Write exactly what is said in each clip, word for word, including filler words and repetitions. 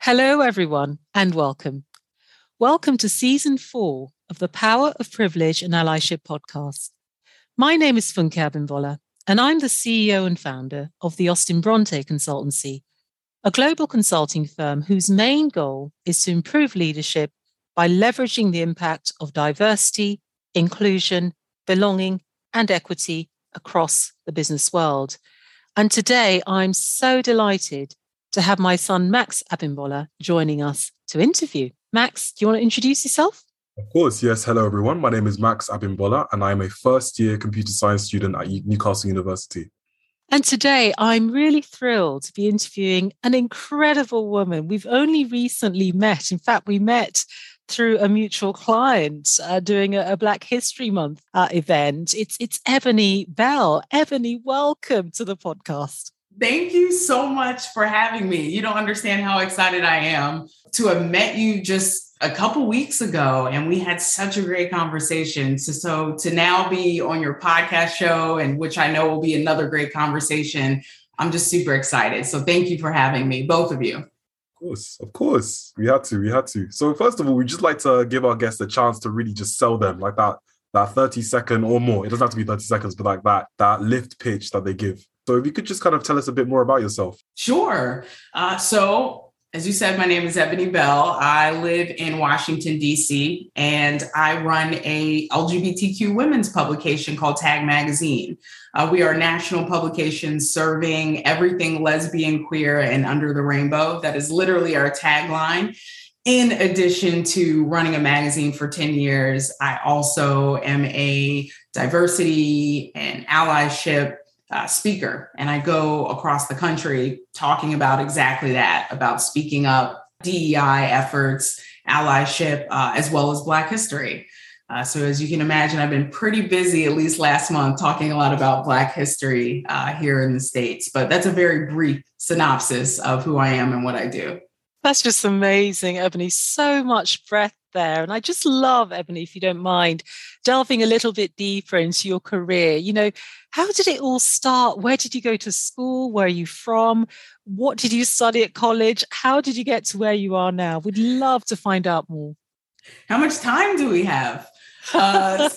Hello, everyone, and welcome. Welcome to season four of the Power of Privilege and Allyship podcast. My name is Funke Abimbola, and I'm the C E O and founder of the Austin Bronte Consultancy, a global consulting firm whose main goal is to improve leadership by leveraging the impact of diversity, inclusion, belonging, and equity across the business world. And today, I'm so delighted to have my son, Max Abimbola, joining us to interview. Max, do you want to introduce yourself? Of course, yes. Hello, everyone. My name is Max Abimbola, and I'm a first-year computer science student at Newcastle University. And today, I'm really thrilled to be interviewing an incredible woman. We've only recently met. In fact, we met through a mutual client uh, doing a, a Black History Month uh, event. It's, it's Ebony Bell. Ebony, welcome to the podcast. Thank you so much for having me. You don't understand how excited I am to have met you just a couple weeks ago, and we had such a great conversation. So, so to now be on your podcast show, and which I know will be another great conversation, I'm just super excited. So thank you for having me, both of you. Of course, of course. We had to, we had to. So first of all, we'd just like to give our guests a chance to really just sell them like that, that thirty second or more. It doesn't have to be thirty seconds, but like that, that lift pitch that they give. So if you could just kind of tell us a bit more about yourself. Sure. Uh, so as you said, my name is Ebony Bell. I live in Washington, D C, and I run a L G B T Q women's publication called Tag Magazine. Uh, we are a national publication serving everything lesbian, queer, and under the rainbow. That is literally our tagline. In addition to running a magazine for ten years, I also am a diversity and allyship Uh, speaker, and I go across the country talking about exactly that, about speaking up, D E I efforts, allyship, uh, as well as Black history. Uh, so as you can imagine, I've been pretty busy, at least last month, talking a lot about Black history uh, here in the States. But that's a very brief synopsis of who I am and what I do. That's just amazing, Ebony. So much breadth there. And I just love, Ebony, if you don't mind, delving a little bit deeper into your career. You know, how did it all start? Where did you go to school? Where are you from? What did you study at college? How did you get to where you are now? We'd love to find out more. How much time do we have? Uh,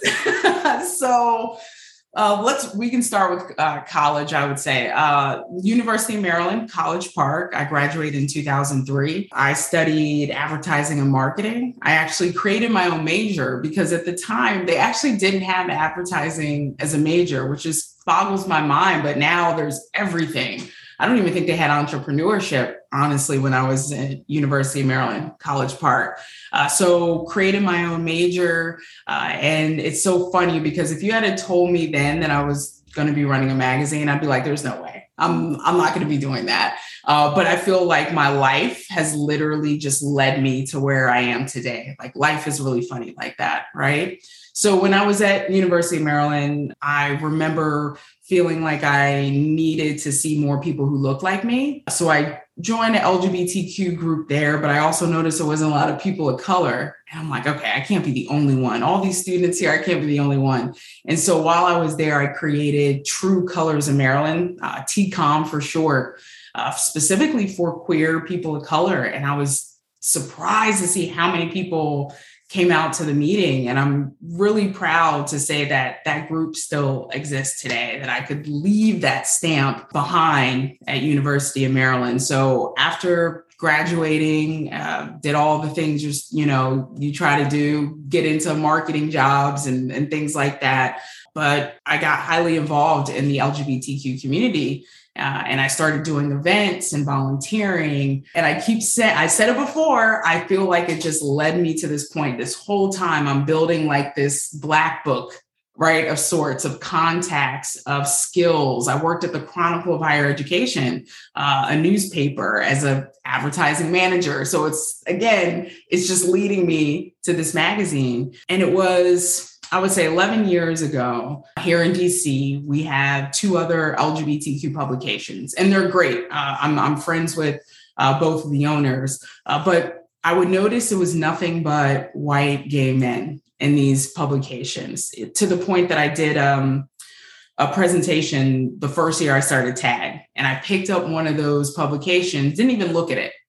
so uh, let's, we can start with uh, college, I would say. Uh, University of Maryland, College Park. I graduated in two thousand three. I studied advertising and marketing. I actually created my own major because at the time they actually didn't have advertising as a major, which just boggles my mind. But now there's everything. I don't even think they had entrepreneurship, honestly, when I was at University of Maryland, College Park. Uh, so created my own major. Uh, and it's so funny because if you had told me then that I was going to be running a magazine, I'd be like, there's no way. I'm, I'm not going to be doing that. Uh, but I feel like my life has literally just led me to where I am today. Like life is really funny like that, right? So when I was at University of Maryland, I remember feeling like I needed to see more people who looked like me. So I joined an L G B T Q group there, but I also noticed there wasn't a lot of people of color. And I'm like, okay, I can't be the only one. All these students here, I can't be the only one. And so while I was there, I created True Colors of Maryland, uh, T COM for short, uh, specifically for queer people of color. And I was surprised to see how many people came out to the meeting. And I'm really proud to say that that group still exists today, that I could leave that stamp behind at University of Maryland. So after graduating, uh, did all the things just, you know, you try to do, get into marketing jobs and, and things like that. But I got highly involved in the L G B T Q community. Uh, and I started doing events and volunteering. And I keep saying, I said it before, I feel like it just led me to this point. This whole time I'm building like this black book, right, of sorts, of contacts, of skills. I worked at the Chronicle of Higher Education, uh, a newspaper, as an advertising manager. So it's, again, it's just leading me to this magazine. And it was, I would say eleven years ago, here in D C, we have two other L G B T Q publications, and they're great. Uh, I'm, I'm friends with uh, both of the owners, uh, but I would notice it was nothing but white gay men in these publications, to the point that I did um, a presentation the first year I started Tag, and I picked up one of those publications, didn't even look at it.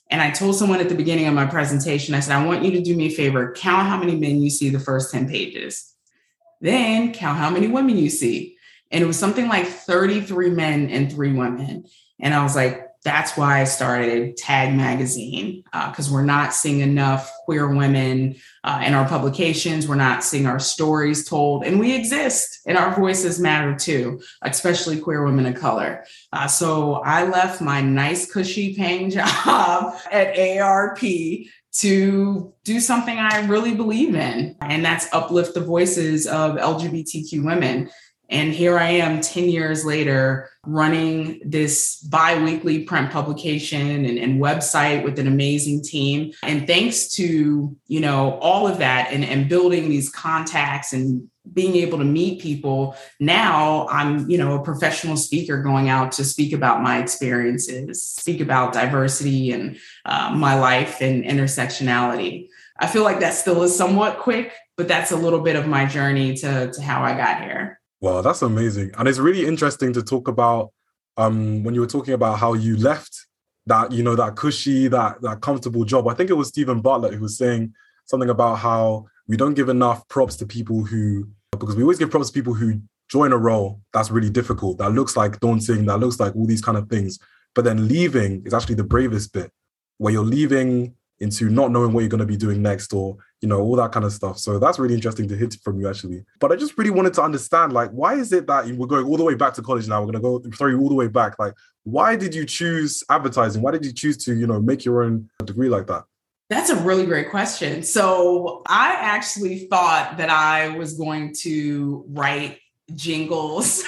And I told someone at the beginning of my presentation, I said, I want you to do me a favor, count how many men you see the first ten pages. Then count how many women you see. And it was something like thirty-three men and three women. And I was like, that's why I started Tag Magazine, because uh, we're not seeing enough queer women uh, in our publications. We're not seeing our stories told, and we exist, and our voices matter too, especially queer women of color. Uh, so I left my nice, cushy paying job at A A R P to do something I really believe in, and that's uplift the voices of L G B T Q women. And here I am ten years later running this bi-weekly print publication and, and website with an amazing team. And thanks to, you know, all of that and, and building these contacts and being able to meet people, now I'm, you know, a professional speaker going out to speak about my experiences, speak about diversity and uh, my life and intersectionality. I feel like that still is somewhat quick, but that's a little bit of my journey to, to how I got here. Wow, that's amazing. And it's really interesting to talk about um, when you were talking about how you left that, you know, that cushy, that, that comfortable job. I think it was Stephen Bartlett who was saying something about how we don't give enough props to people who, because we always give props to people who join a role that's really difficult, that looks like daunting, that looks like all these kind of things. But then leaving is actually the bravest bit, where you're leaving into not knowing what you're going to be doing next, or, you know, all that kind of stuff. So that's really interesting to hear from you, actually. But I just really wanted to understand, like, why is it that we're going all the way back to college now? We're going to go throw you all the way back. Like, why did you choose advertising? Why did you choose to, you know, make your own degree like that? That's a really great question. So I actually thought that I was going to write jingles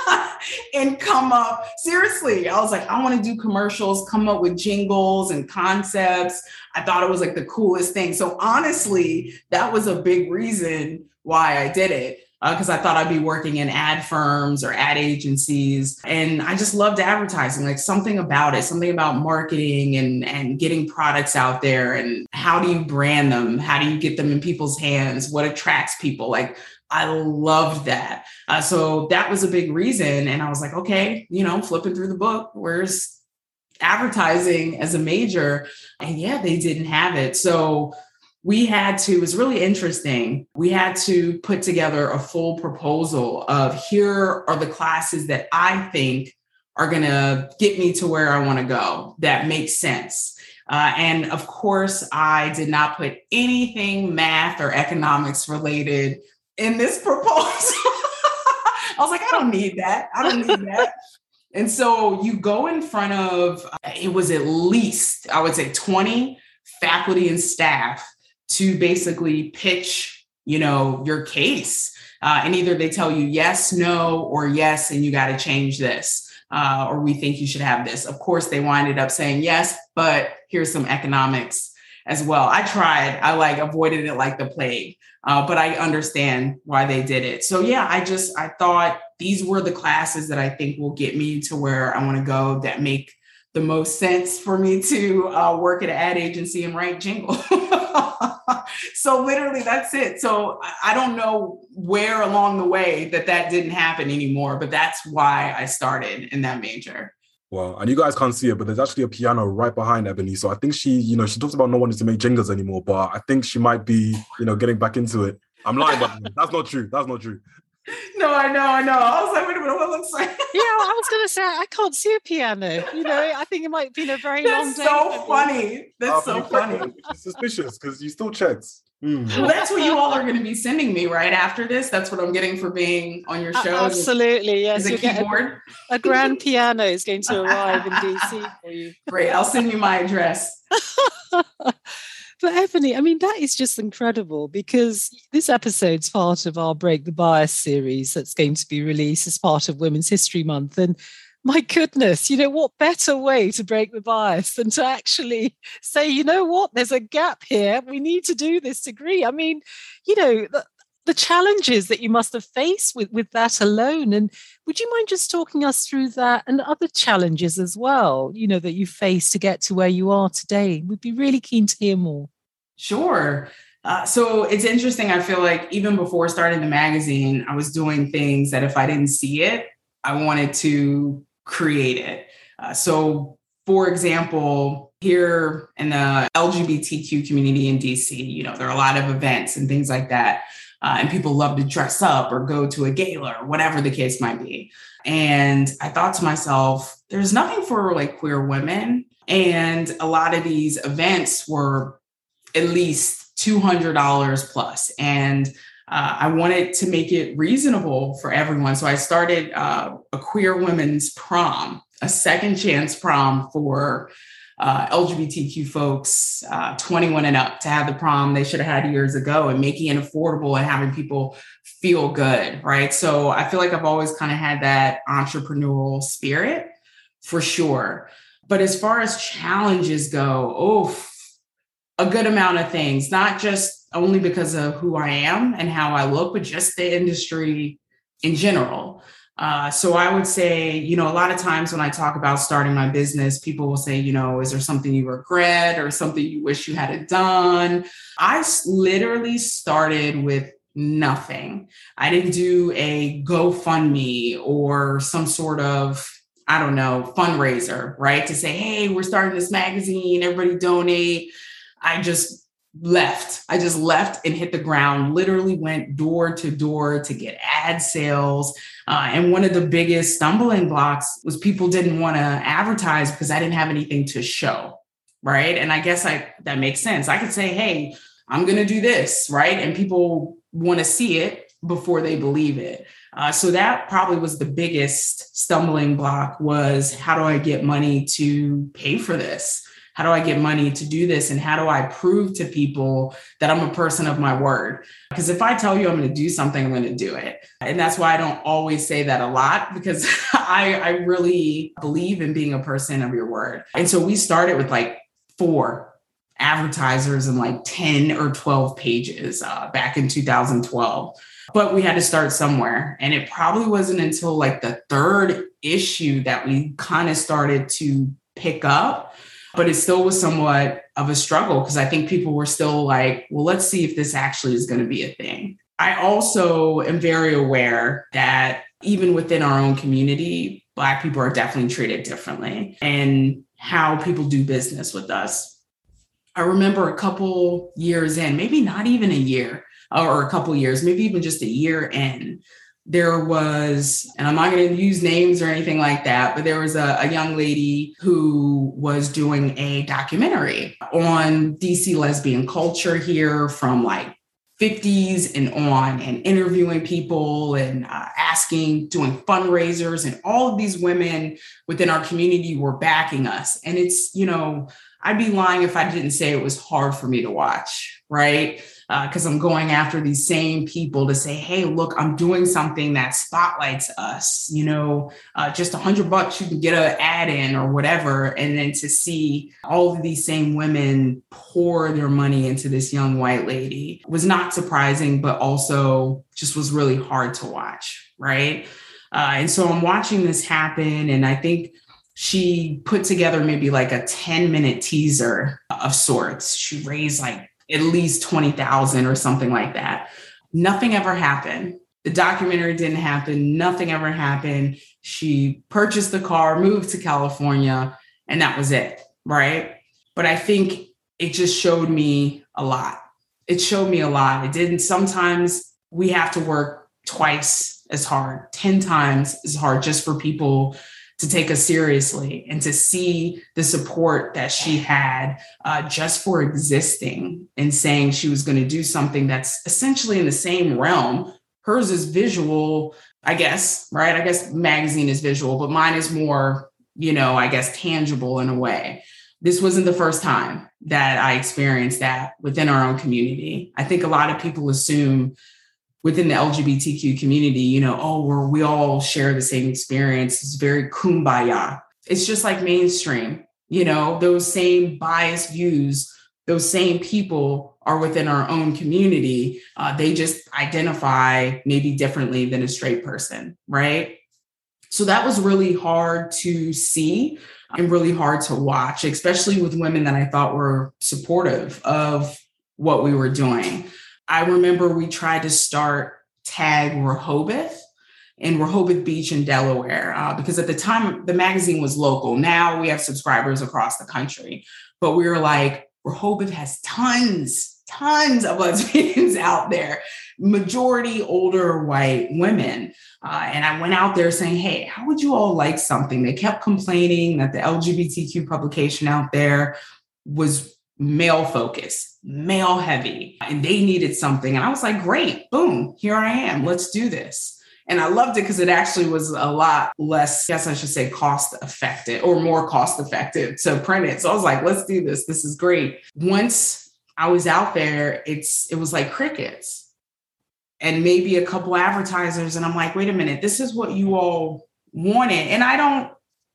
and come up, seriously, I was like, I want to do commercials, come up with jingles and concepts. I thought it was like the coolest thing. So honestly, that was a big reason why I did it, because uh, I thought I'd be working in ad firms or ad agencies. And I just loved advertising, like something about it, something about marketing and, and getting products out there. And how do you brand them? How do you get them in people's hands? What attracts people? Like, I loved that. Uh, so that was a big reason. And I was like, okay, you know, flipping through the book, where's advertising as a major? And yeah, they didn't have it. So we had to, it was really interesting. We had to put together a full proposal of, here are the classes that I think are going to get me to where I want to go, that makes sense. Uh, and of course, I did not put anything math or economics related in this proposal. I was like, I don't need that. I don't need that. And so you go in front of, uh, it was at least, I would say twenty faculty and staff to basically pitch, you know, your case. Uh, and either they tell you yes, no, or yes, and you got to change this. Uh, or we think you should have this. Of course, they winded up saying yes, but here's some economics as well. I tried, I like avoided it like the plague, uh, but I understand why they did it. So yeah, I just, I thought these were the classes that I think will get me to where I want to go, that make the most sense for me to uh, work at an ad agency and write jingle. So literally that's it. So I don't know where along the way that that didn't happen anymore, but that's why I started in that major. Wow. And you guys can't see it, but there's actually a piano right behind Ebony. So I think she, you know, she talks about not wanting to make jingles anymore, but I think she might be, you know, getting back into it. I'm lying, but that's not true. That's not true. No, I know, I know. I was like, wait a minute, what looks like? Yeah, I was going to say, I can't see a piano. You know, I think it might have been a very that's long day. So funny. That's uh, so funny. It's suspicious because you still checked. Mm. Well, that's what you all are going to be sending me right after this. That's what I'm getting for being on your show. Uh, absolutely, yes. Is a keyboard? A, a grand piano is going to arrive in D C for you. Great. I'll send you my address. But Ebony, I mean, that is just incredible, because this episode's part of our Break the Bias series that's going to be released as part of Women's History Month. And my goodness, you know, what better way to break the bias than to actually say, you know what, there's a gap here. We need to do this degree. I mean, you know, the, the challenges that you must have faced with, with that alone. And would you mind just talking us through that and other challenges as well, you know, that you faced to get to where you are today? We'd be really keen to hear more. Sure. Uh, so it's interesting. I feel like even before starting the magazine, I was doing things that if I didn't see it, I wanted to create it. Uh, so for example, here in the L G B T Q community in D C, you know, there are a lot of events and things like that. Uh, and people love to dress up or go to a gala or whatever the case might be. And I thought to myself, there's nothing for like queer women. And a lot of these events were at least two hundred dollars plus. And uh, I wanted to make it reasonable for everyone. So I started uh, a queer women's prom, a second chance prom for uh, L G B T Q folks, uh, twenty-one and up, to have the prom they should have had years ago, and making it affordable and having people feel good, right? So I feel like I've always kind of had that entrepreneurial spirit for sure. But as far as challenges go, oh, a good amount of things, not just only because of who I am and how I look, but just the industry in general. Uh, so I would say, you know, a lot of times when I talk about starting my business, people will say, you know, is there something you regret or something you wish you had done? I literally started with nothing. I didn't do a GoFundMe or some sort of, I don't know, fundraiser, right? To say, hey, we're starting this magazine, everybody donate. I just left. I just left and hit the ground, literally went door to door to get ad sales. Uh, and one of the biggest stumbling blocks was people didn't want to advertise because I didn't have anything to show, right? And I guess I that makes sense. I could say, hey, I'm going to do this, right? And people want to see it before they believe it. Uh, so that probably was the biggest stumbling block, was how do I get money to pay for this? How do I get money to do this? And how do I prove to people that I'm a person of my word? Because if I tell you I'm going to do something, I'm going to do it. And that's why I don't always say that a lot, because I, I really believe in being a person of your word. And so we started with like four advertisers and like ten or twelve pages uh, back in two thousand twelve. But we had to start somewhere. And it probably wasn't until like the third issue that we kind of started to pick up. But it still was somewhat of a struggle, because I think people were still like, well, let's see if this actually is going to be a thing. I also am very aware that even within our own community, Black people are definitely treated differently, and how people do business with us. I remember a couple years in, maybe not even a year or a couple years, maybe even just a year in, there was, and I'm not going to use names or anything like that, but there was a, a young lady who was doing a documentary on D C lesbian culture here from like fifties and on, and interviewing people and uh, asking, doing fundraisers, and all of these women within our community were backing us. And it's, you know, I'd be lying if I didn't say it was hard for me to watch, right? Because uh, I'm going after these same people to say, hey, look, I'm doing something that spotlights us, you know, uh, just a hundred bucks, you can get an ad in or whatever. And then to see all of these same women pour their money into this young white lady was not surprising, but also just was really hard to watch, right? Uh, and so I'm watching this happen, and I think she put together maybe like a ten minute teaser of sorts. She raised like at least twenty thousand or something like that. Nothing ever happened. The documentary didn't happen. Nothing ever happened. She purchased the car, moved to California, and that was it, right? But I think it just showed me a lot. It showed me a lot. It didn't. Sometimes we have to work twice as hard, ten times as hard, just for people to take us seriously, and to see the support that she had uh, just for existing and saying she was going to do something that's essentially in the same realm. Hers is visual, I guess, right? I guess magazine is visual, but mine is more, you know, I guess tangible in a way. This wasn't the first time that I experienced that within our own community. I think a lot of people assume within the L G B T Q community, you know, oh, we're, we all share the same experience. It's very kumbaya. It's just like mainstream, you know, those same biased views, those same people are within our own community. Uh, they just identify maybe differently than a straight person, right? So that was really hard to see and really hard to watch, especially with women that I thought were supportive of what we were doing. I remember we tried to start Tag Rehoboth, in Rehoboth Beach in Delaware, uh, because at the time the magazine was local. Now we have subscribers across the country, but we were like, Rehoboth has tons, tons of lesbians out there, majority older white women. Uh, and I went out there saying, hey, how would you all like something? They kept complaining that the L G B T Q publication out there was male focused, male heavy, and they needed something. And I was like, great, boom, here I am. Let's do this. And I loved it because it actually was a lot less, I guess I should say, cost effective or more cost effective to print it. So I was like, let's do this. This is great. Once I was out there, it's it was like crickets and maybe a couple advertisers. And I'm like, wait a minute, this is what you all wanted. And I don't,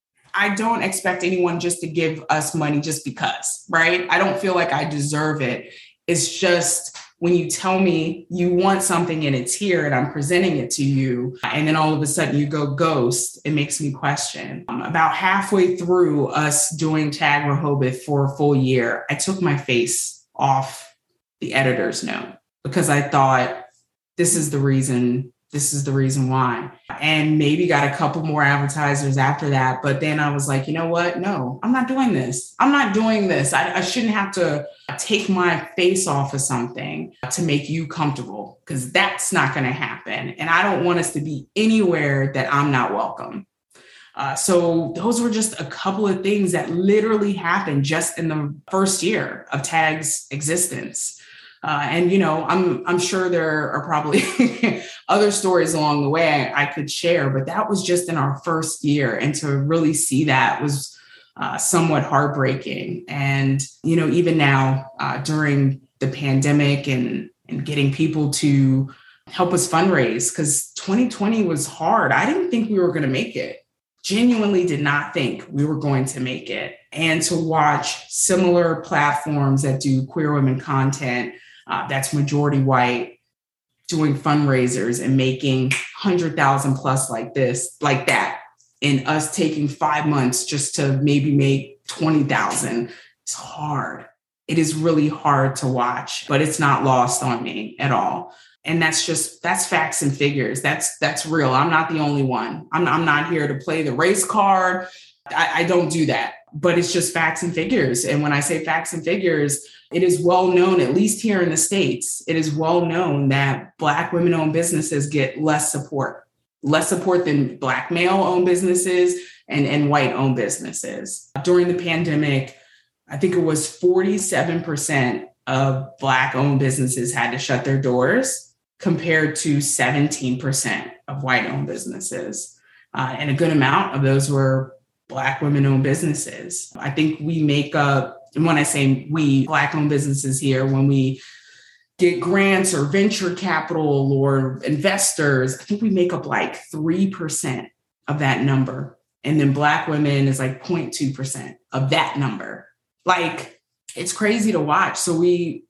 I don't expect anyone just to give us money just because, right? I don't feel like I deserve it. It's just when you tell me you want something and it's here and I'm presenting it to you, and then all of a sudden you go ghost, it makes me question. Um, about halfway through us doing Tag Rehoboth for a full year, I took my face off the editor's note because I thought this is the reason, this is the reason why. And maybe got a couple more advertisers after that. But then I was like, you know what? No, I'm not doing this. I'm not doing this. I, I shouldn't have to take my face off of something to make you comfortable because that's not going to happen. And I don't want us to be anywhere that I'm not welcome. Uh, so those were just a couple of things that literally happened just in the first year of Tag's existence. Uh, and, you know, I'm I'm sure there are probably other stories along the way I, I could share, but that was just in our first year. And to really see that was uh, somewhat heartbreaking. And, you know, even now uh, during the pandemic and, and getting people to help us fundraise, because twenty twenty was hard. I didn't think we were going to make it. Genuinely did not think we were going to make it. And to watch similar platforms that do queer women content Uh, that's majority white, doing fundraisers and making one hundred thousand plus like this, like that, and us taking five months just to maybe make twenty thousand. It's hard. It is really hard to watch, but it's not lost on me at all. And that's just, that's facts and figures. That's, that's real. I'm not the only one. I'm, I'm not here to play the race card. I, I don't do that, but it's just facts and figures. And when I say facts and figures, it is well known, at least here in the States, it is well known that Black women-owned businesses get less support, less support than Black male-owned businesses and, and white-owned businesses. During the pandemic, I think it was forty-seven percent of Black-owned businesses had to shut their doors compared to seventeen percent of white-owned businesses. Uh, and a good amount of those were Black women-owned businesses. I think we make up, and when I say we, Black-owned businesses here, when we get grants or venture capital or investors, I think we make up like three percent of that number. And then Black women is like zero point two percent of that number. Like, it's crazy to watch. So we,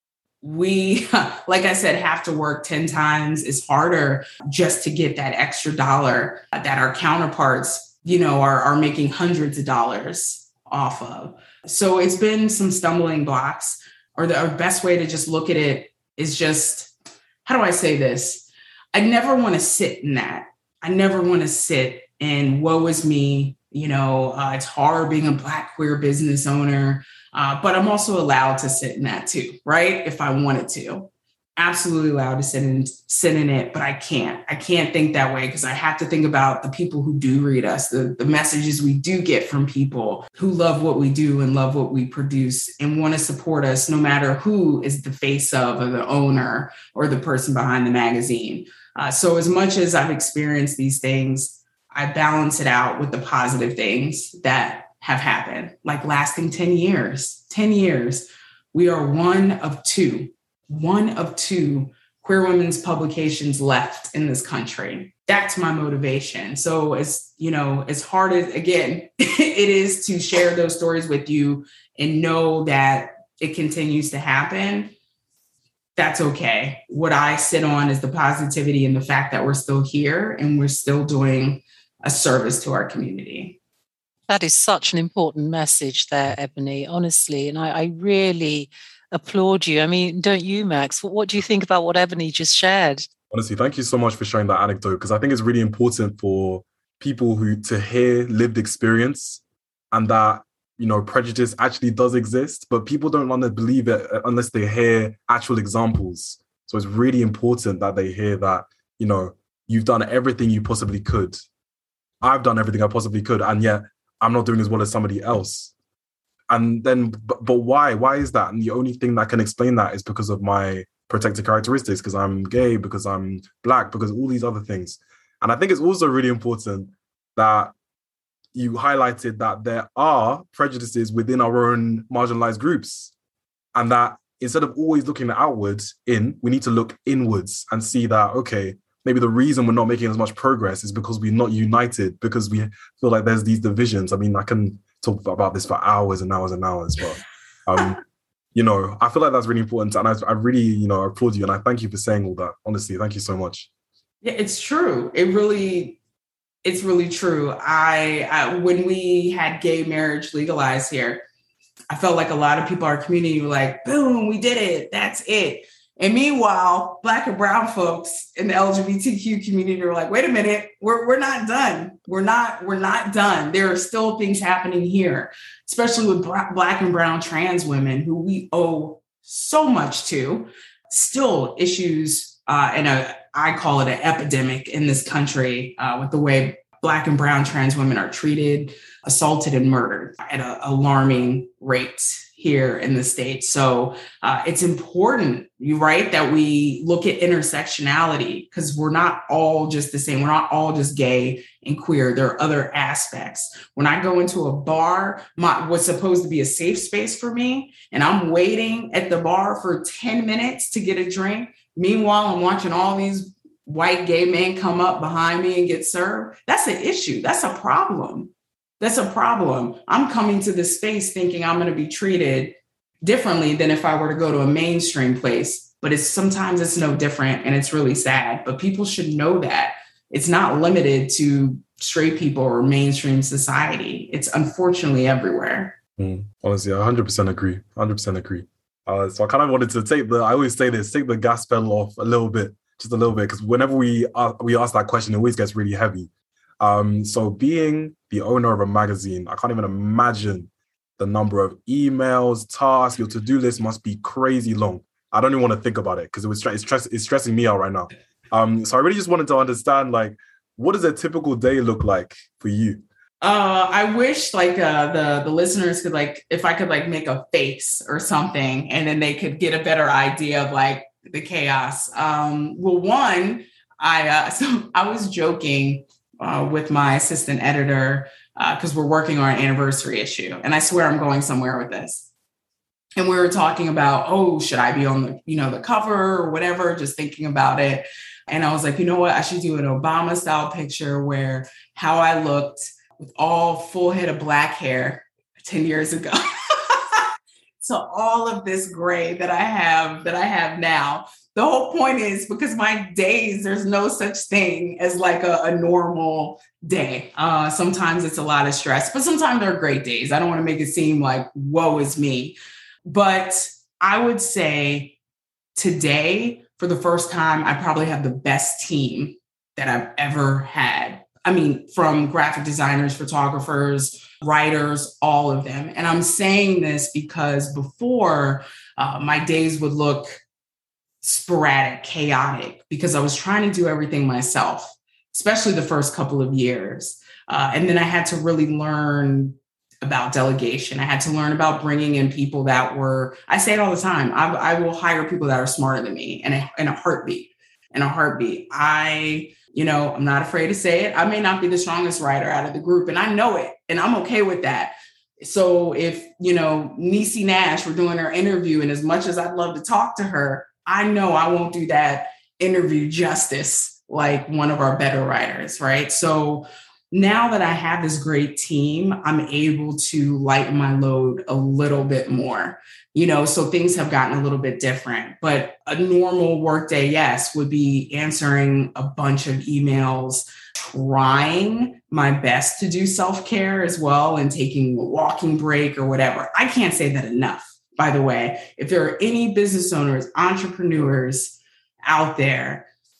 we, like I said, have to work ten times as harder just to get that extra dollar that our counterparts, you know, are, are making hundreds of dollars off of. So it's been some stumbling blocks, or the or best way to just look at it is just, how do I say this? I never want to sit in that. I never want to sit in woe is me. You know, uh, it's hard being a Black queer business owner, uh, but I'm also allowed to sit in that too, right? If I wanted to. Absolutely allowed to sit in, sit in it, but I can't. I can't think that way because I have to think about the people who do read us, the, the messages we do get from people who love what we do and love what we produce and want to support us no matter who is the face of or the owner or the person behind the magazine. Uh, so as much as I've experienced these things, I balance it out with the positive things that have happened, like lasting ten years, ten years. We are one of two. One of two queer women's publications left in this country. That's my motivation. So as, you know, as hard as, again, it is to share those stories with you and know that it continues to happen, that's okay. What I sit on is the positivity and the fact that we're still here and we're still doing a service to our community. That is such an important message there, Ebony, honestly. And I, I really applaud you. I mean, don't you, Max? What, what do you think about what Ebony just shared? Honestly, thank you so much for sharing that anecdote, because I think it's really important for people who to hear lived experience, and that, you know, prejudice actually does exist, but people don't want to believe it unless they hear actual examples. So it's really important that they hear that, you know, you've done everything you possibly could. I've done everything I possibly could, and yet I'm not doing as well as somebody else. And then, but, but why? Why is that? And the only thing that can explain that is because of my protected characteristics, because I'm gay, because I'm Black, because all these other things. And I think it's also really important that you highlighted that there are prejudices within our own marginalized groups, and that instead of always looking outwards in, we need to look inwards and see that, okay, maybe the reason we're not making as much progress is because we're not united, because we feel like there's these divisions. I mean, I can talk about this for hours and hours and hours, but, um, you know, I feel like that's really important. And I, I really, you know, applaud you. And I thank you for saying all that. Honestly, thank you so much. Yeah, it's true. It really, it's really true. I, I when we had gay marriage legalized here, I felt like a lot of people in our community were like, boom, we did it. That's it. And meanwhile, Black and brown folks in the L G B T Q community are like, wait a minute, we're we're not done. We're not, we're not done. There are still things happening here, especially with Black and brown trans women who we owe so much to. Still issues, uh, and a, I call it an epidemic in this country uh, with the way Black and brown trans women are treated, assaulted, and murdered at an alarming rate here in the States. So uh, it's important, you're right, that we look at intersectionality, because we're not all just the same. We're not all just gay and queer. There are other aspects. When I go into a bar, my, what's supposed to be a safe space for me, and I'm waiting at the bar for ten minutes to get a drink. Meanwhile, I'm watching all these white gay men come up behind me and get served. That's an issue. That's a problem. That's a problem. I'm coming to this space thinking I'm going to be treated differently than if I were to go to a mainstream place. But it's sometimes it's no different, and it's really sad. But people should know that it's not limited to straight people or mainstream society. It's unfortunately everywhere. Mm, honestly, I one hundred percent agree. one hundred percent agree. Uh, so I kind of wanted to take the, I always say this, take the gas pedal off a little bit, just a little bit, because whenever we uh, we ask that question, it always gets really heavy. Um, so being the owner of a magazine, I can't even imagine the number of emails, tasks. Your to-do list must be crazy long. I don't even want to think about it, because it was it's, stress, it's stressing me out right now. Um, so I really just wanted to understand, like, what does a typical day look like for you? Uh, I wish like uh, the the listeners could, like, if I could like make a face or something, and then they could get a better idea of like the chaos. Um, well, one, I uh, so I was joking Uh, with my assistant editor, because uh, we're working on an anniversary issue. And I swear I'm going somewhere with this. And we were talking about, oh, should I be on the, you know, the cover or whatever, just thinking about it. And I was like, you know what, I should do an Obama style picture where how I looked with all full head of black hair ten years ago. So all of this gray that I have, that I have now. The whole point is, because my days, there's no such thing as like a, a normal day. Uh, sometimes it's a lot of stress, but sometimes they're great days. I don't want to make it seem like woe is me. But I would say today, for the first time, I probably have the best team that I've ever had. I mean, from graphic designers, photographers, writers, all of them. And I'm saying this because before, uh, my days would look sporadic, chaotic, because I was trying to do everything myself, especially the first couple of years. Uh, and then I had to really learn about delegation. I had to learn about bringing in people that were, I say it all the time, I, I will hire people that are smarter than me in a, in a heartbeat, in a heartbeat. I, you know, I'm not afraid to say it. I may not be the strongest writer out of the group, and I know it, and I'm okay with that. So if, you know, Niecy Nash were doing her interview, and as much as I'd love to talk to her, I know I won't do that interview justice like one of our better writers, right? So now that I have this great team, I'm able to lighten my load a little bit more, you know, so things have gotten a little bit different. But a normal workday, yes, would be answering a bunch of emails, trying my best to do self-care as well, and taking a walking break or whatever. I can't say that enough. By the way, if there are any business owners, entrepreneurs out there,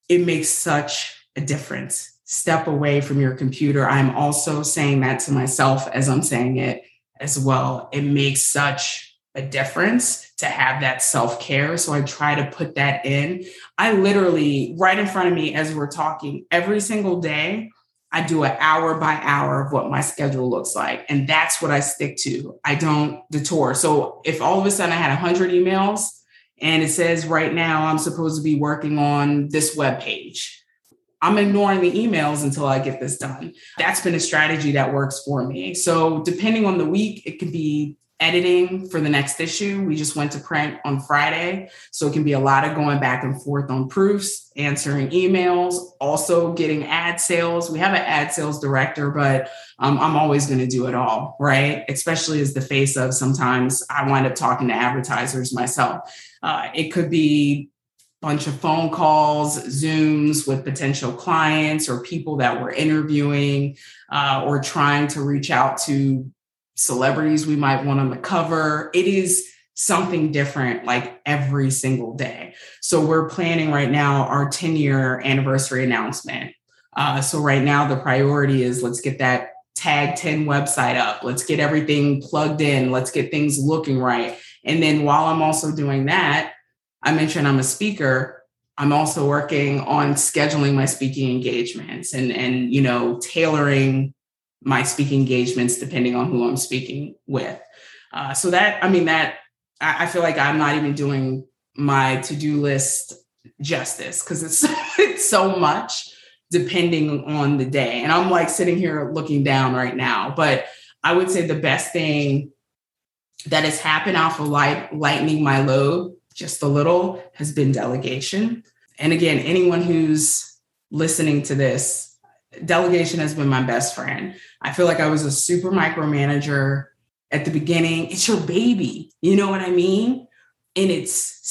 it makes such a difference. Step away from your computer. I'm also saying that to myself as I'm saying it as well. It makes such a difference to have that self-care. So I try to put that in. I literally, right in front of me as we're talking, every single day, I do an hour by hour of what my schedule looks like. And that's what I stick to. I don't detour. So if all of a sudden I had one hundred emails and it says right now I'm supposed to be working on this web page, I'm ignoring the emails until I get this done. That's been a strategy that works for me. So depending on the week, it could be editing for the next issue. We just went to print on Friday. So it can be a lot of going back and forth on proofs, answering emails, also getting ad sales. We have an ad sales director, but um, I'm always going to do it all, right? Especially as the face of, sometimes I wind up talking to advertisers myself. Uh, it could be bunch of phone calls, Zooms with potential clients or people that we're interviewing, uh, or trying to reach out to celebrities we might want on the cover. It is something different like every single day. So we're planning right now our ten year anniversary announcement. Uh, so right now the priority is let's get that Tag ten website up. Let's get everything plugged in. Let's get things looking right. And then while I'm also doing that, I mentioned I'm a speaker. I'm also working on scheduling my speaking engagements and, and, you know, tailoring my speaking engagements depending on who I'm speaking with. Uh, so that, I mean, that I, I feel like I'm not even doing my to-do list justice because it's, it's so much depending on the day. And I'm like sitting here looking down right now, but I would say the best thing that has happened off of light, lightening my load just a little has been delegation. And again, anyone who's listening to this, delegation has been my best friend. I feel like I was a super micromanager at the beginning. It's your baby, you know what I mean? And it's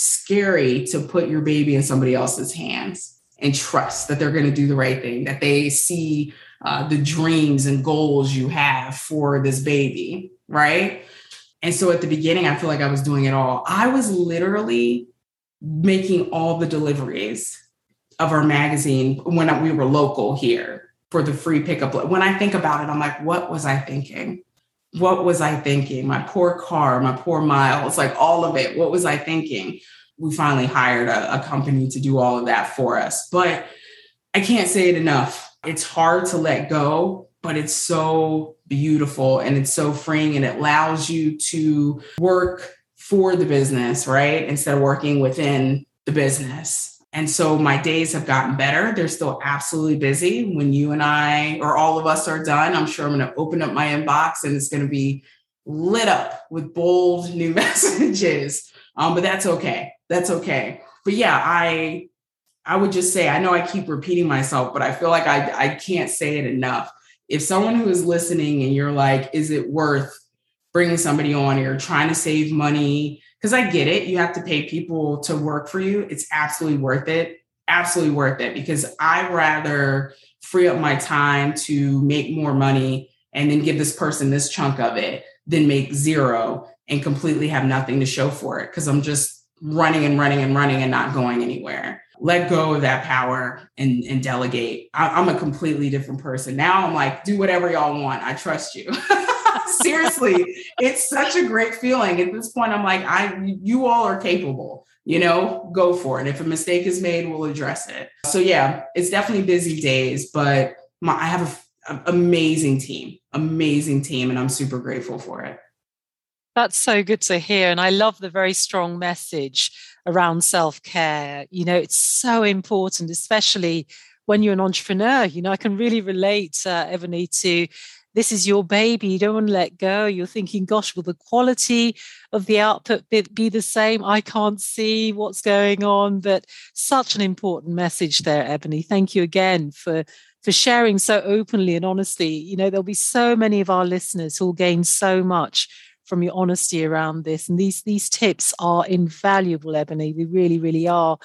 scary to put your baby in somebody else's hands and trust that they're going to do the right thing, that they see uh, the dreams and goals you have for this baby, right? And so at the beginning, I feel like I was doing it all. I was literally making all the deliveries of our magazine when we were local here for the free pickup. When I think about it, I'm like, what was I thinking? What was I thinking? My poor car, my poor miles, like all of it. What was I thinking? We finally hired a, a company to do all of that for us. But I can't say it enough. It's hard to let go, but it's so beautiful and it's so freeing, and it allows you to work for the business, right? Instead of working within the business. And so my days have gotten better. They're still absolutely busy. When you and I, or all of us, are done, I'm sure I'm going to open up my inbox and it's going to be lit up with bold new messages. Um, but that's okay. That's okay. But yeah, I, I would just say, I know I keep repeating myself, but I feel like I, I can't say it enough. If someone who is listening and you're like, is it worth bringing somebody on, or you're trying to save money? Because I get it. You have to pay people to work for you. It's absolutely worth it. Absolutely worth it. Because I'd rather free up my time to make more money and then give this person this chunk of it than make zero and completely have nothing to show for it. Because I'm just running and running and running and not going anywhere. Let go of that power and, and delegate. I, I'm a completely different person. Now I'm like, do whatever y'all want. I trust you. Seriously, it's such a great feeling. At this point, I'm like, I, you all are capable, you know, go for it. If a mistake is made, we'll address it. So yeah, it's definitely busy days, but my, I have an amazing team, amazing team, and I'm super grateful for it. That's so good to hear. And I love the very strong message around self-care. You know, it's so important, especially when you're an entrepreneur. You know, I can really relate, uh, Ebony, to this is your baby. You don't want to let go. You're thinking, gosh, will the quality of the output be, be the same? I can't see what's going on. But such an important message there, Ebony. Thank you again for, for sharing so openly and honestly. You know, there'll be so many of our listeners who will gain so much from your honesty around this. And these, these tips are invaluable, Ebony. They really, really are.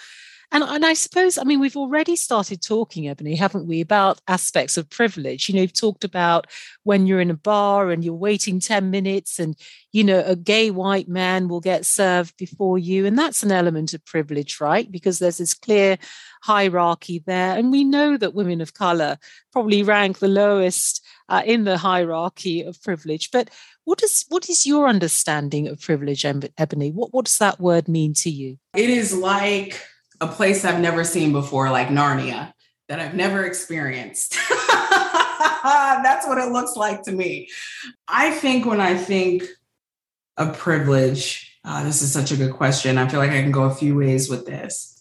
And, and I suppose, I mean, we've already started talking, Ebony, haven't we, about aspects of privilege. You know, you've talked about when you're in a bar and you're waiting ten minutes and, you know, a gay white man will get served before you. And that's an element of privilege, right? Because there's this clear hierarchy there. And we know that women of color probably rank the lowest uh, in the hierarchy of privilege. But what is what is your understanding of privilege, Ebony? What, what does that word mean to you? It is like a place I've never seen before, like Narnia, that I've never experienced. That's what it looks like to me. I think when I think of privilege, uh, this is such a good question. I feel like I can go a few ways with this.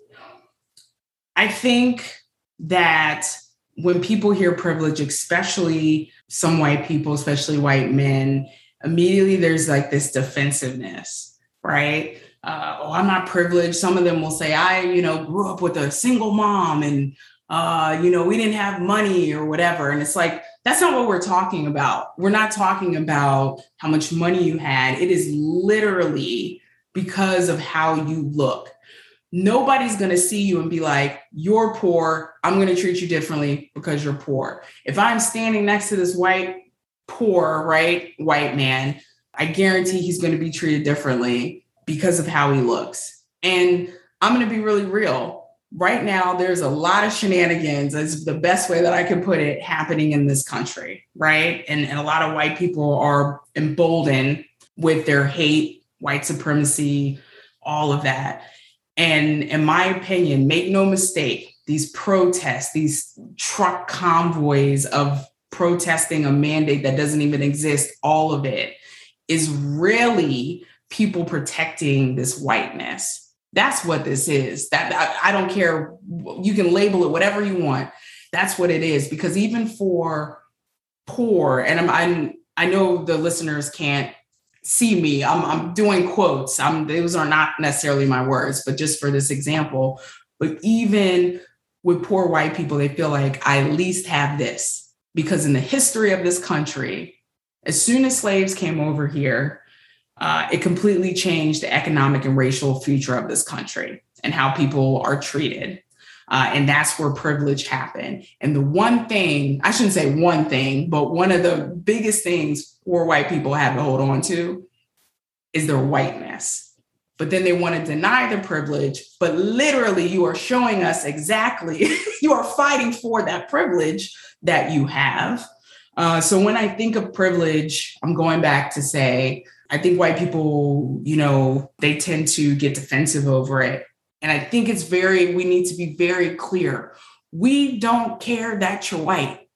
I think that when people hear privilege, especially some white people, especially white men, immediately there's like this defensiveness, right? Uh, oh, I'm not privileged. Some of them will say, I, you know, grew up with a single mom and, uh, you know, we didn't have money or whatever. And it's like, that's not what we're talking about. We're not talking about how much money you had. It is literally because of how you look. Nobody's going to see you and be like, you're poor. I'm going to treat you differently because you're poor. If I'm standing next to this white, poor, right, white man, I guarantee he's going to be treated differently because of how he looks. And I'm going to be really real. Right now, there's a lot of shenanigans, is the best way that I can put it, happening in this country, right? And, and a lot of white people are emboldened with their hate, white supremacy, all of that. And in my opinion, make no mistake, these protests, these truck convoys of protesting a mandate that doesn't even exist, all of it is really people protecting this whiteness. That's what this is. That I, I don't care. You can label it whatever you want. That's what it is. Because even for poor, and I'm, I'm I know the listeners can't see me. I'm, I'm doing quotes. I'm, those are not necessarily my words, but just for this example. But even with poor white people, they feel like I at least have this. Because in the history of this country, as soon as slaves came over here, Uh, it completely changed the economic and racial future of this country and how people are treated. Uh, and that's where privilege happened. And the one thing, I shouldn't say one thing, but one of the biggest things poor white people have to hold on to is their whiteness. But then they want to deny the privilege. But literally, you are showing us exactly, you are fighting for that privilege that you have. Uh, so when I think of privilege, I'm going back to say, I think white people, you know, they tend to get defensive over it. And I think it's very, we need to be very clear. We don't care that you're white.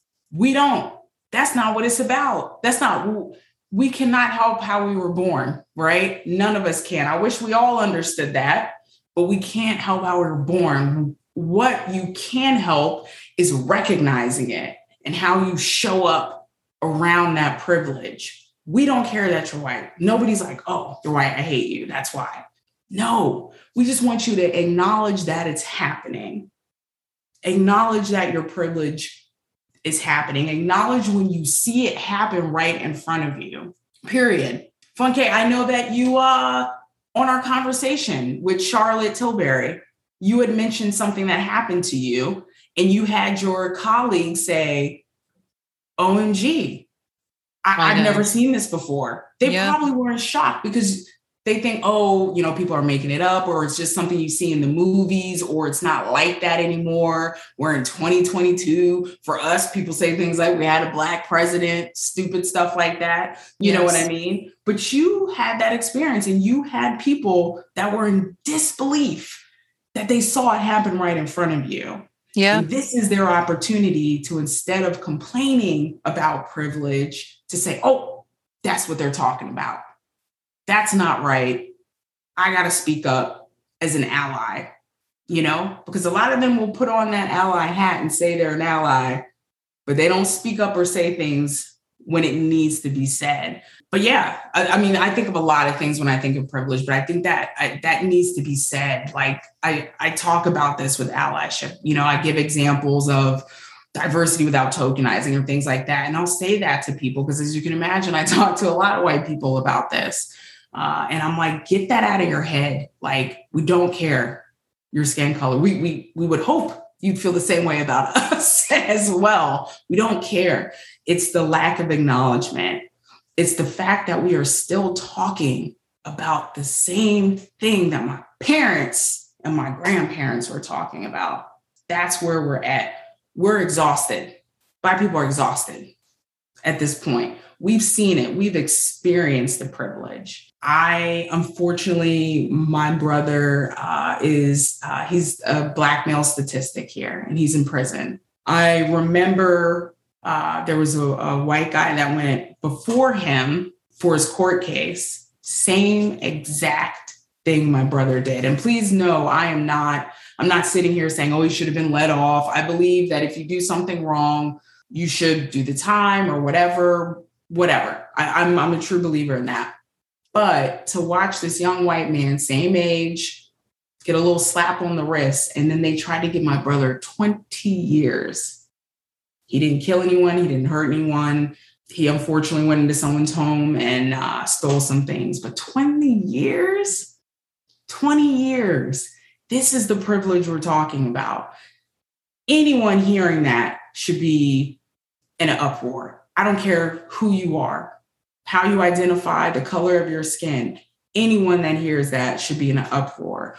We don't. That's not what it's about. That's not, we cannot help how we were born, right? None of us can. I wish we all understood that, but we can't help how we were born. What you can help is recognizing it and how you show up around that privilege. We don't care that you're white. Nobody's like, oh, you're white, I hate you. That's why. No, we just want you to acknowledge that it's happening. Acknowledge that your privilege is happening. Acknowledge when you see it happen right in front of you, period. Funke, I know that you, uh, on our conversation with Charlotte Tilbury, you had mentioned something that happened to you and you had your colleagues say, O M G, I, I've never seen this before. They yeah. probably were in shock because they think, oh, you know, people are making it up, or it's just something you see in the movies, or it's not like that anymore. We're in twenty twenty-two. For us, people say things like we had a black president, stupid stuff like that. You yes. know what I mean? But you had that experience and you had people that were in disbelief that they saw it happen right in front of you. Yeah. And this is their opportunity to, instead of complaining about privilege, to say, oh, that's what they're talking about. That's not right. I got to speak up as an ally, you know, because a lot of them will put on that ally hat and say they're an ally, but they don't speak up or say things when it needs to be said. But yeah, I, I mean, I think of a lot of things when I think of privilege, but I think that I, that needs to be said. Like I, I talk about this with allyship. You know, I give examples of diversity without tokenizing and things like that. And I'll say that to people because, as you can imagine, I talk to a lot of white people about this. Uh, and I'm like, get that out of your head. Like, we don't care. your skin color. We, we, we would hope you'd feel the same way about us as well. We don't care. It's the lack of acknowledgement. It's the fact that we are still talking about the same thing that my parents and my grandparents were talking about. That's where we're at. We're exhausted. Black people are exhausted at this point. We've seen it. We've experienced the privilege. I, unfortunately, my brother uh, is, uh, he's a Black male statistic here, and he's in prison. I remember uh, there was a, a white guy that went before him for his court case, same exact thing my brother did. And please know, I am not, I'm not sitting here saying, oh, he should have been let off. I believe that if you do something wrong, you should do the time or whatever, whatever. I, I'm, I'm a true believer in that. But to watch this young white man, same age, get a little slap on the wrist, and then they tried to give my brother twenty years. He didn't kill anyone. He didn't hurt anyone. He unfortunately went into someone's home and uh, stole some things. But twenty years, twenty years. This is the privilege we're talking about. Anyone hearing that should be in an uproar. I don't care who you are, how you identify, the color of your skin. Anyone that hears that should be in an uproar.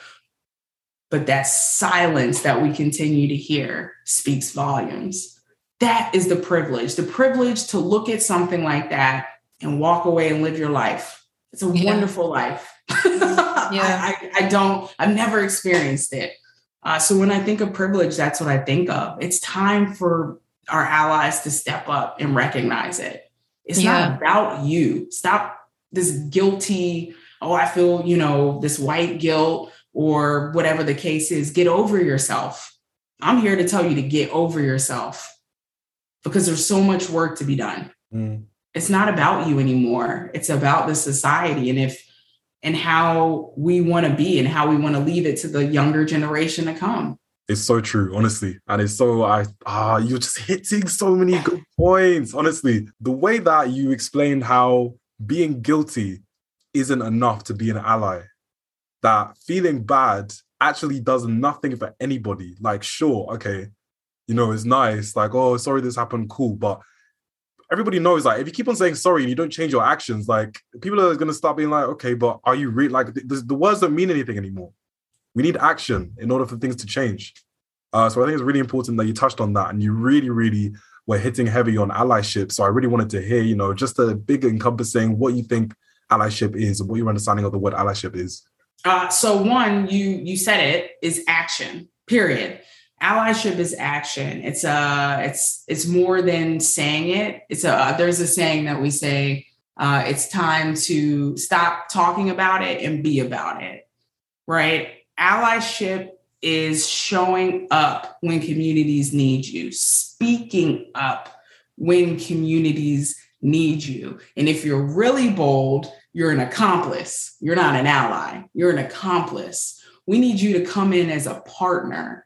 But that silence that we continue to hear speaks volumes. That is the privilege, the privilege to look at something like that and walk away and live your life. It's a yeah. wonderful life. yeah. I, I, I don't, I've never experienced it. Uh, so when I think of privilege, that's what I think of. It's time for our allies to step up and recognize it. It's yeah. not about you. Stop this guilty, oh, I feel, you know, this white guilt or whatever the case is. Get over yourself. I'm here to tell you to get over yourself because there's so much work to be done. Mm. It's not about you anymore. It's about the society and if and how we want to be and how we want to leave it to the younger generation to come. It's so true, honestly. And it's so, I ah, you're just hitting so many good points, honestly. The way that you explained how being guilty isn't enough to be an ally, that feeling bad actually does nothing for anybody. Like, sure, okay, you know, it's nice. Like, oh, sorry this happened, cool. But everybody knows, like, if you keep on saying sorry and you don't change your actions, like, people are going to start being like, okay, but are you really, like, the, the words don't mean anything anymore. We need action in order for things to change. Uh, so I think it's really important that you touched on that and you really, really were hitting heavy on allyship. So I really wanted to hear, you know, just a big encompassing what you think allyship is and what your understanding of the word allyship is. Uh, so one, you you said it, is action, period. Allyship is action. It's uh, it's it's more than saying it. It's a uh, there's a saying that we say, uh, it's time to stop talking about it and be about it, right? Allyship is showing up when communities need you, speaking up when communities need you. And if you're really bold, you're an accomplice. You're not an ally. You're an accomplice. We need you to come in as a partner.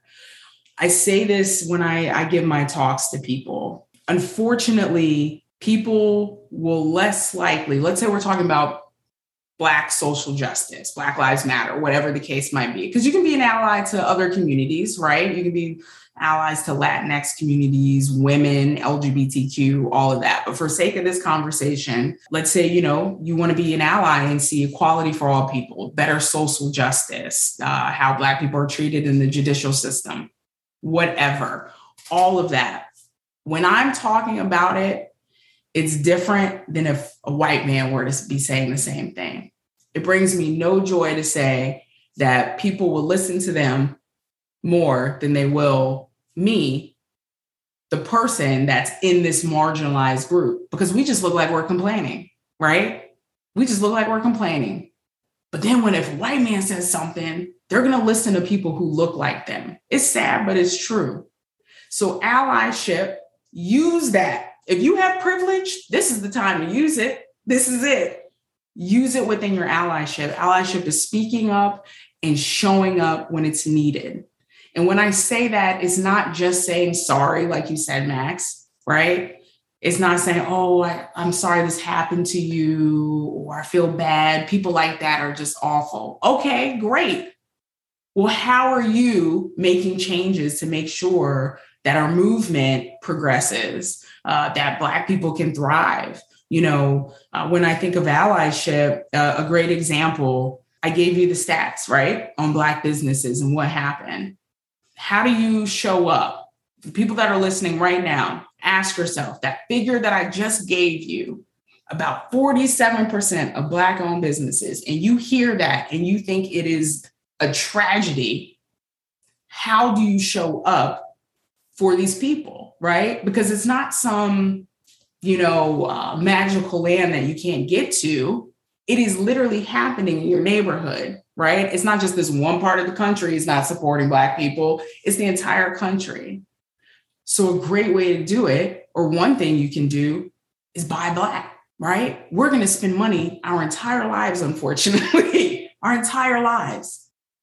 I say this when I, I give my talks to people. Unfortunately, people will less likely, let's say we're talking about Black social justice, Black Lives Matter, whatever the case might be, because you can be an ally to other communities, right? You can be allies to Latinx communities, women, L G B T Q, all of that. But for sake of this conversation, let's say, you know, you want to be an ally and see equality for all people, better social justice, uh, how Black people are treated in the judicial system, whatever, all of that. When I'm talking about it, it's different than if a white man were to be saying the same thing. It brings me no joy to say that people will listen to them more than they will me, the person that's in this marginalized group, because we just look like we're complaining, right? We just look like we're complaining. But then when if a white man says something, they're going to listen to people who look like them. It's sad, but it's true. So allyship, use that. If you have privilege, this is the time to use it. This is it. Use it within your allyship. Allyship is speaking up and showing up when it's needed. And when I say that, it's not just saying sorry, like you said, Max, right? It's not saying, oh, I, I'm sorry this happened to you, or I feel bad. People like that are just awful. Okay, great. Well, how are you making changes to make sure that our movement progresses, uh, that Black people can thrive? You know, uh, when I think of allyship, uh, a great example, I gave you the stats, right, on Black businesses and what happened. How do you show up? The people that are listening right now, ask yourself that figure that I just gave you, about forty-seven percent of Black-owned businesses, and you hear that and you think it is a tragedy. How do you show up for these people, right? Because it's not some, you know, uh, magical land that you can't get to. It is literally happening in your neighborhood, right? It's not just this one part of the country is not supporting Black people. It's the entire country. So a great way to do it, or one thing you can do, is buy Black, right? We're going to spend money our entire lives, unfortunately, our entire lives.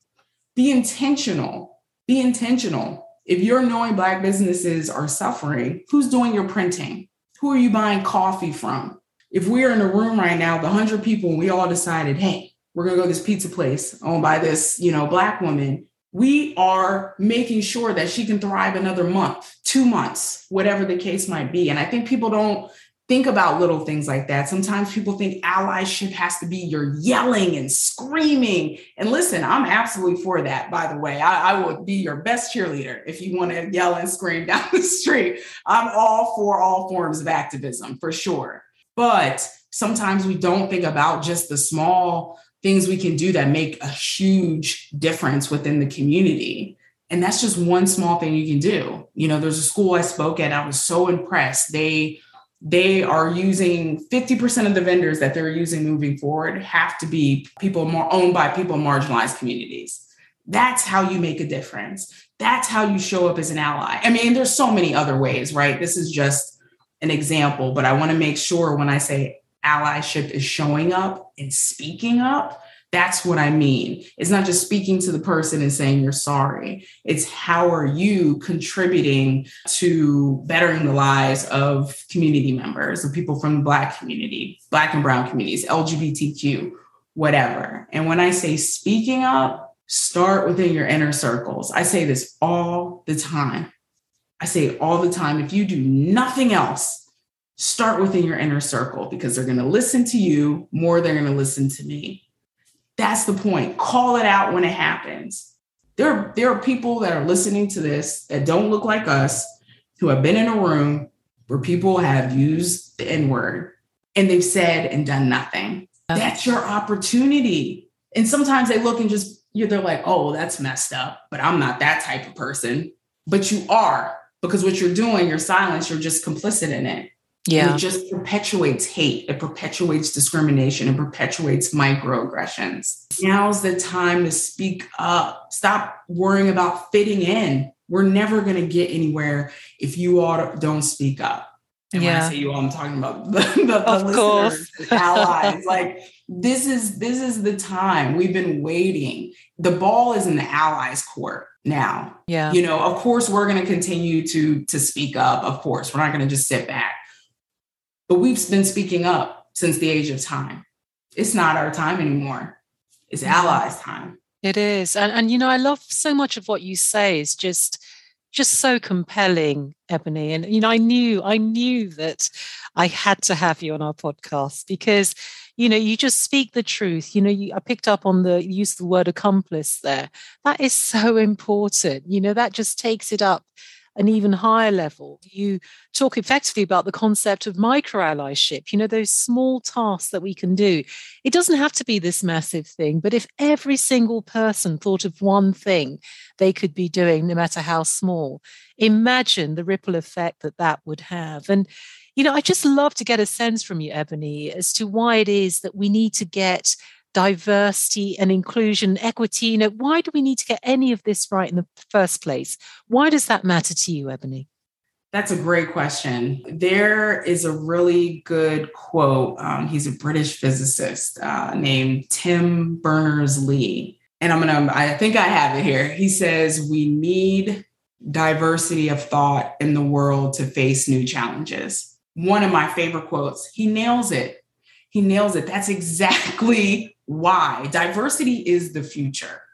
Be intentional. Be intentional. If you're knowing Black businesses are suffering, who's doing your printing? Who are you buying coffee from? If we're in a room right now, the hundred people, and we all decided, hey, we're going to go to this pizza place owned by this, you know, Black woman, we are making sure that she can thrive another month, two months, whatever the case might be. And I think people don't think about little things like that. Sometimes people think allyship has to be you're yelling and screaming. And listen, I'm absolutely for that, by the way. I, I will be your best cheerleader if you want to yell and scream down the street. I'm all for all forms of activism, for sure. But sometimes we don't think about just the small things we can do that make a huge difference within the community. And that's just one small thing you can do. You know, there's a school I spoke at. I was so impressed. They They are using fifty percent of the vendors that they're using moving forward have to be people more owned by people in marginalized communities. That's how you make a difference. That's how you show up as an ally. I mean, there's so many other ways, right? This is just an example, but I want to make sure when I say allyship is showing up and speaking up, that's what I mean. It's not just speaking to the person and saying you're sorry. It's how are you contributing to bettering the lives of community members, of people from the Black community, Black and brown communities, L G B T Q, whatever. And when I say speaking up, start within your inner circles. I say this all the time. I say it all the time. If you do nothing else, start within your inner circle, because they're going to listen to you more than they're going to listen to me. That's the point. Call it out when it happens. There, there are people that are listening to this that don't look like us, who have been in a room where people have used the N-word and they've said and done nothing. That's your opportunity. And sometimes they look and just, you know, they're like, oh, well, that's messed up, but I'm not that type of person. But you are, because what you're doing, your silence, you're just complicit in it. Yeah. And it just perpetuates hate. It perpetuates discrimination. It perpetuates microaggressions. Now's the time to speak up. Stop worrying about fitting in. We're never going to get anywhere if you all don't speak up. And yeah. when I say you all, I'm talking about the, the, the of listeners, course. the allies. Like this is this is the time. We've been waiting. The ball is in the allies' court now. Yeah. You know, of course, we're going to continue to to speak up. Of course, we're not going to just sit back. But we've been speaking up since the age of time. It's not our time anymore. It's allies' time. It is. And, and, you know, I love so much of what you say is just, just so compelling, Ebony. And, you know, I knew, I knew that I had to have you on our podcast because, you know, you just speak the truth. You know, you, I picked up on the use of the word accomplice there. That is so important. You know, that just takes it up an even higher level. You talk effectively about the concept of micro-allyship, you know, those small tasks that we can do. It doesn't have to be this massive thing, but if every single person thought of one thing they could be doing, no matter how small, imagine the ripple effect that that would have. And, you know, I just love to get a sense from you, Ebony, as to why it is that we need to get diversity and inclusion, equity. You know, why do we need to get any of this right in the first place? Why does that matter to you, Ebony? That's a great question. There is a really good quote. Um, he's a British physicist uh, named Tim Berners-Lee. And I'm going to, I think I have it here. He says, we need diversity of thought in the world to face new challenges. One of my favorite quotes. He nails it. He nails it. That's exactly why. Diversity is the future,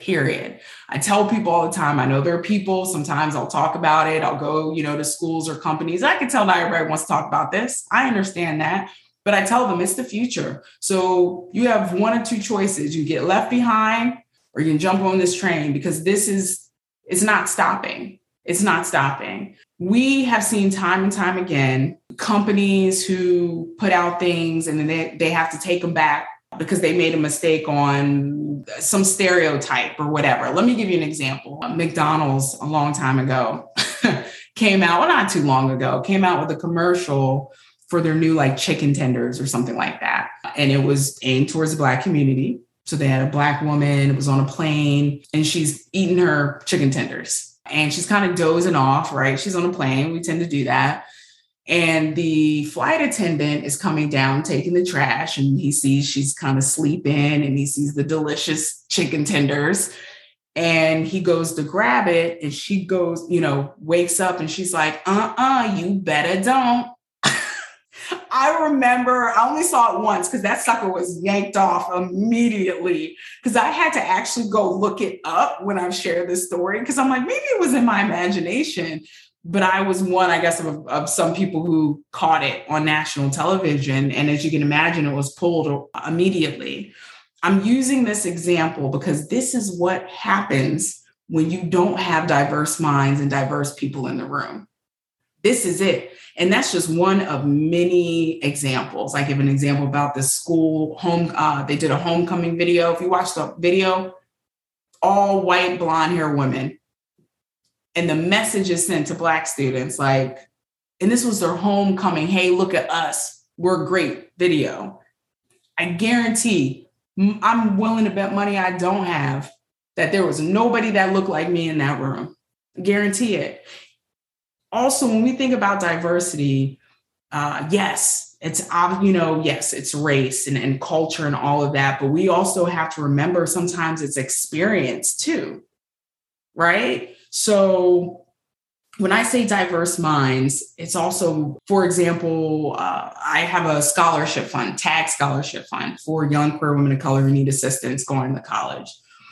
period. I tell people all the time, I know there are people, sometimes I'll talk about it. I'll go, you know, to schools or companies. I can tell not everybody wants to talk about this. I understand that. But I tell them it's the future. So you have one or two choices. You get left behind or you can jump on this train, because this is, it's not stopping. It's not stopping. We have seen time and time again, companies who put out things and then they, they have to take them back because they made a mistake on some stereotype or whatever. Let me give you an example. McDonald's a long time ago came out, well, not too long ago, came out with a commercial for their new like chicken tenders or something like that. And it was aimed towards the Black community. So they had a Black woman, it was on a plane, and she's eating her chicken tenders and she's kind of dozing off, right? She's on a plane. We tend to do that. And the flight attendant is coming down, taking the trash, and he sees she's kind of sleeping and he sees the delicious chicken tenders. And he goes to grab it and she goes, you know, wakes up and she's like, uh-uh, you better don't. I remember I only saw it once because that sucker was yanked off immediately, because I had to actually go look it up when I shared this story, because I'm like, maybe it was in my imagination. But I was one, I guess, of, of some people who caught it on national television. And as you can imagine, it was pulled immediately. I'm using this example because this is what happens when you don't have diverse minds and diverse people in the room. This is it. And that's just one of many examples. I give an example about this school home. Uh, they did a homecoming video. If you watch the video, all white blonde hair women. And the message is sent to Black students like, and this was their homecoming. Hey, look at us. We're great video. I guarantee, I'm willing to bet money I don't have, that there was nobody that looked like me in that room. Guarantee it. Also, when we think about diversity, uh, yes, it's, you know, yes, it's race and, and culture and all of that. But we also have to remember sometimes it's experience too, right? So when I say diverse minds, it's also, for example, uh, I have a scholarship fund, TAG scholarship fund for young queer women of color who need assistance going to college.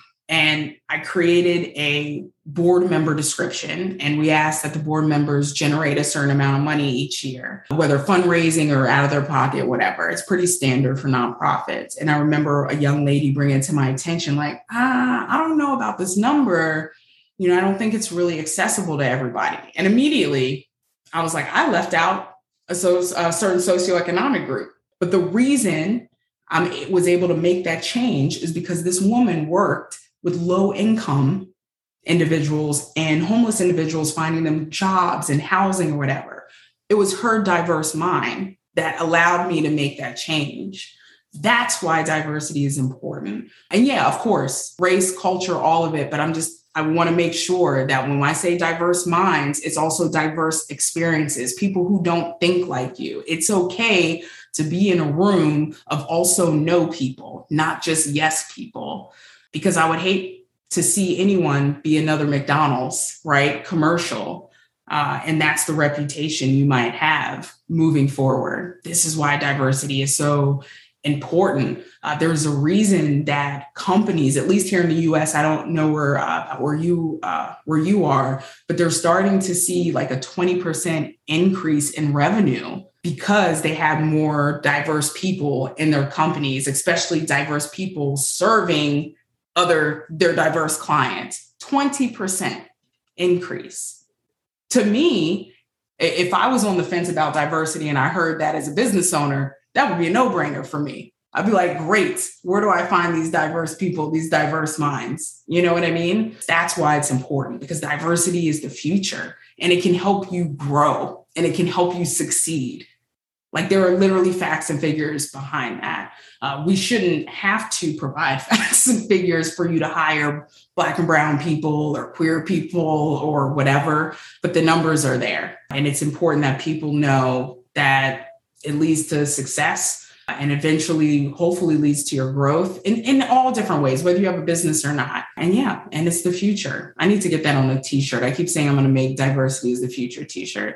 And I created a board member description, and we asked that the board members generate a certain amount of money each year, whether fundraising or out of their pocket, whatever. It's pretty standard for nonprofits. And I remember a young lady bringing it to my attention, like, ah, I don't know about this number. You know, I don't think it's really accessible to everybody. And immediately I was like, I left out a, so, a certain socioeconomic group. But the reason I was able to make that change is because this woman worked with low income individuals and homeless individuals, finding them jobs and housing or whatever. It was her diverse mind that allowed me to make that change. That's why diversity is important. And yeah, of course, race, culture, all of it. But I'm just, I want to make sure that when I say diverse minds, it's also diverse experiences, people who don't think like you. It's okay to be in a room of also no people, not just yes people. Because I would hate to see anyone be another McDonald's, right? Commercial. Uh, and that's the reputation you might have moving forward. This is why diversity is so important. Uh, there's a reason that companies, at least here in the U S, I don't know where uh, where you uh, where you are, but they're starting to see like a twenty percent increase in revenue because they have more diverse people in their companies, especially diverse people serving other their diverse clients. twenty percent increase. To me, if I was on the fence about diversity and I heard that as a business owner, that would be a no-brainer for me. I'd be like, great, where do I find these diverse people, these diverse minds? You know what I mean? That's why it's important, because diversity is the future and it can help you grow and it can help you succeed. Like there are literally facts and figures behind that. Uh, we shouldn't have to provide facts and figures for you to hire Black and brown people or queer people or whatever, but the numbers are there. And it's important that people know that it leads to success and eventually, hopefully leads to your growth in, in all different ways, whether you have a business or not. And yeah, and it's the future. I need to get that on a t-shirt. I keep saying I'm going to make diversity is the future t-shirts.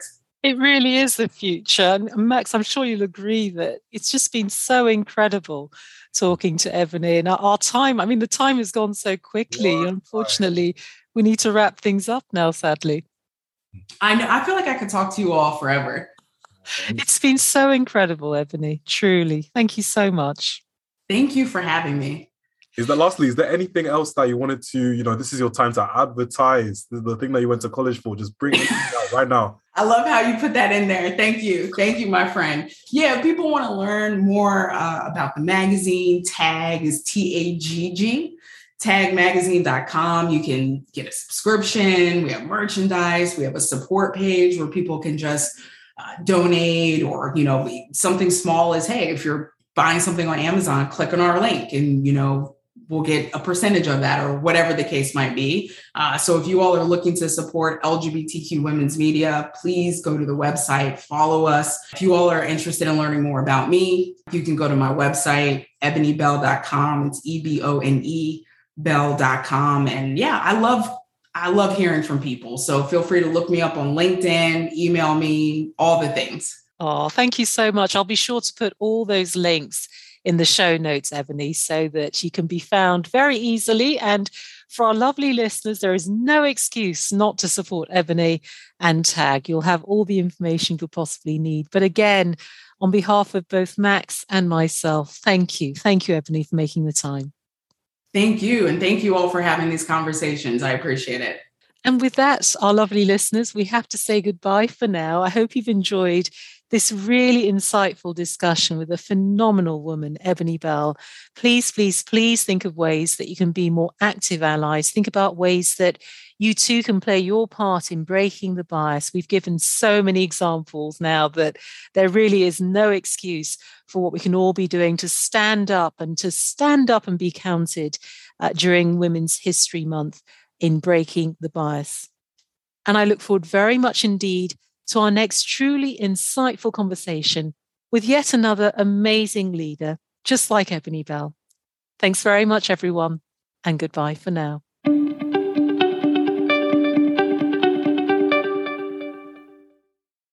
It really is the future. And Max, I'm sure you'll agree that it's just been so incredible talking to Ebony. And our, our time, I mean, the time has gone so quickly. What? Unfortunately, we need to wrap things up now, sadly. I know. I feel like I could talk to you all forever. It's been so incredible, Ebony. Truly. Thank you so much. Thank you for having me. Is that lastly, is there anything else that you wanted to, you know, this is your time to advertise the, the thing that you went to college for? Just bring it out right now. I love how you put that in there. Thank you. Thank you, my friend. Yeah, people want to learn more uh, about the magazine. TAG is T A G G, tag magazine dot com. You can get a subscription. We have merchandise. We have a support page where people can just uh, donate, or, you know, something small as, hey, if you're buying something on Amazon, click on our link and, you know, we'll get a percentage of that, or whatever the case might be. Uh, so if you all are looking to support L G B T Q women's media, please go to the website, follow us. If you all are interested in learning more about me, you can go to my website, ebony bell dot com. It's E B O N E bell dot com. And yeah, I love, I love hearing from people. So feel free to look me up on LinkedIn, email me, all the things. Oh, thank you so much. I'll be sure to put all those links in the show notes, Ebony, so that you can be found very easily. And for our lovely listeners, there is no excuse not to support Ebony and TAG. You'll have all the information you'll possibly need. But again, on behalf of both Max and myself, thank you. Thank you, Ebony, for making the time. Thank you. And thank you all for having these conversations. I appreciate it. And with that, our lovely listeners, we have to say goodbye for now. I hope you've enjoyed this really insightful discussion with a phenomenal woman, Ebony Bell. Please, please, please think of ways that you can be more active allies. Think about ways that you too can play your part in breaking the bias. We've given so many examples now that there really is no excuse for what we can all be doing to stand up and to stand up and be counted uh, during Women's History Month in breaking the bias. And I look forward very much indeed to our next truly insightful conversation with yet another amazing leader, just like Ebony Bell. Thanks very much, everyone, and goodbye for now.